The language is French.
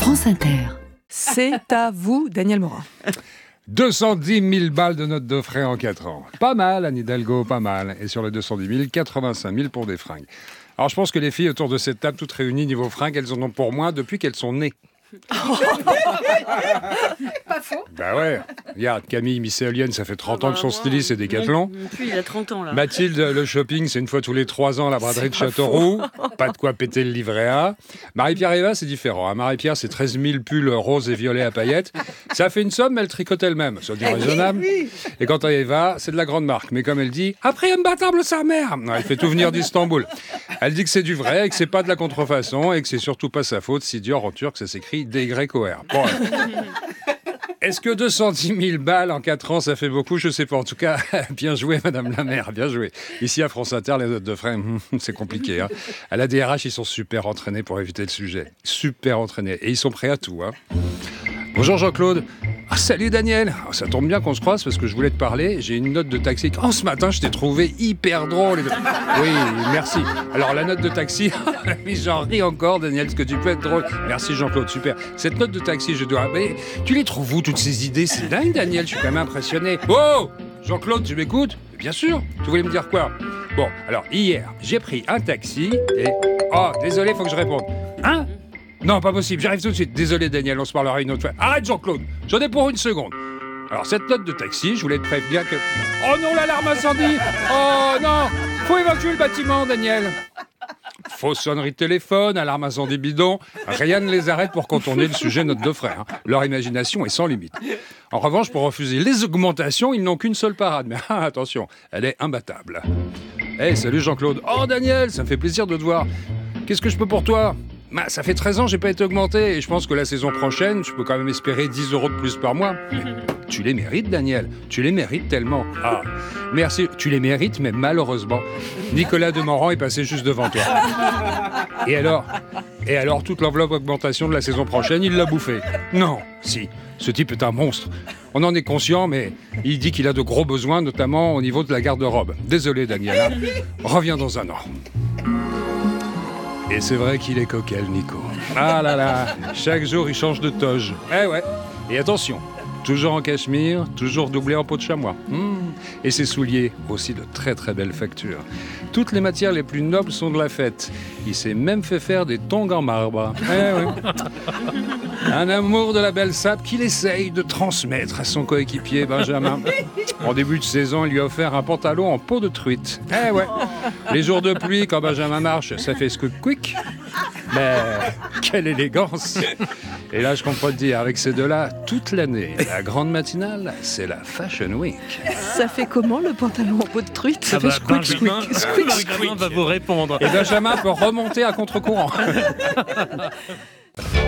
France Inter. C'est à vous, Daniel Morin. 210 000 balles de notes de frais en 4 ans. Pas mal, Anne Hidalgo, pas mal. Et sur les 210 000, 85 000 pour des fringues. Alors je pense que les filles autour de cette table, toutes réunies niveau fringues, elles en ont pour moins depuis qu'elles sont nées. Pas faux. Bah ouais. Regarde, Camille, Miss Éolienne, ça fait 30 ans que son styliste est Décathlon. Puis il a 30 ans là. Mathilde, le shopping, c'est une fois tous les 3 ans à la braderie de Châteauroux. Pas de quoi péter le livret A. Marie-Pierre Eva, c'est différent. Marie-Pierre, c'est 13 000 pulls roses et violets à paillettes. Ça fait une somme, mais elle tricote elle-même. Ça dit raisonnable. Et quant à Eva, c'est de la grande marque. Mais comme elle dit, après imbattable sa mère. Elle fait tout venir d'Istanbul. Elle dit que c'est du vrai et que c'est pas de la contrefaçon et que c'est surtout pas sa faute si Dior en turc, ça s'écrit D-Y-O-R. Bon, est-ce que 210 000 balles en 4 ans, ça fait beaucoup? Je sais pas. En tout cas, bien joué, Madame la maire, bien joué. Ici, à France Inter, les notes de frais, c'est compliqué. Hein. À la DRH, ils sont super entraînés pour éviter le sujet. Super entraînés. Et ils sont prêts à tout. Hein. Bonjour Jean-Claude. Ah, salut Daniel. Oh, ça tombe bien qu'on se croise parce que je voulais te parler. J'ai une note de taxi. Oh, ce matin, je t'ai trouvé hyper drôle. Oui, merci. Alors, la note de taxi, mais j'en ris encore, Daniel, parce que tu peux être drôle. Merci Jean-Claude, super. Cette note de taxi, je dois... Mais tu les trouves où, toutes ces idées? C'est dingue, Daniel, je suis quand même impressionné. Oh, Jean-Claude, tu m'écoutes? Bien sûr. Tu voulais me dire quoi? Bon, alors, hier, j'ai pris un taxi et... Oh, désolé, faut que je réponde. Hein? Non, pas possible, j'arrive tout de suite. Désolé Daniel, on se parlera une autre fois. Arrête Jean-Claude, j'en ai pour une seconde. Alors cette note de taxi, je voulais te prévenir que... Oh non, l'alarme incendie! Oh non! Faut évacuer le bâtiment, Daniel! Fausse sonnerie de téléphone, alarme incendie bidon, rien ne les arrête pour contourner le sujet note de frais. Hein. Leur imagination est sans limite. En revanche, pour refuser les augmentations, ils n'ont qu'une seule parade. Mais attention, elle est imbattable. Hey, salut Jean-Claude. Oh Daniel, ça me fait plaisir de te voir. Qu'est-ce que je peux pour toi? Bah, ça fait 13 ans que j'ai pas été augmenté et je pense que la saison prochaine, je peux quand même espérer 10 € de plus par mois. Mais tu les mérites, Daniel. Tu les mérites tellement. Ah, merci. Tu les mérites, mais malheureusement, Nicolas Demorand est passé juste devant toi. Et alors, toute l'enveloppe augmentation de la saison prochaine, il l'a bouffé. Non, si. Ce type est un monstre. On en est conscient, mais il dit qu'il a de gros besoins, notamment au niveau de la garde-robe. Désolé, Daniel. Hein. Reviens dans un an. Et c'est vrai qu'il est coquel, Nico. Ah là là, chaque jour il change de toge. Eh ouais. Et attention, toujours en cachemire, toujours doublé en peau de chamois. Et ses souliers, aussi de très très belles factures. Toutes les matières les plus nobles sont de la fête. Il s'est même fait faire des tongs en marbre. Eh oui. Un amour de la belle sape qu'il essaye de transmettre à son coéquipier Benjamin. En début de saison, il lui a offert un pantalon en peau de truite. Eh ouais. Les jours de pluie, quand Benjamin marche, ça fait squeak-quick. Mais quelle élégance! Et là, je comprends le dire, avec ces deux-là, toute l'année, la grande matinale, c'est la Fashion Week. Ça fait comment le pantalon en peau de truite? Ça fait squeak, squeak, squeak. Benjamin va vous répondre. Et Benjamin peut remonter à contre-courant.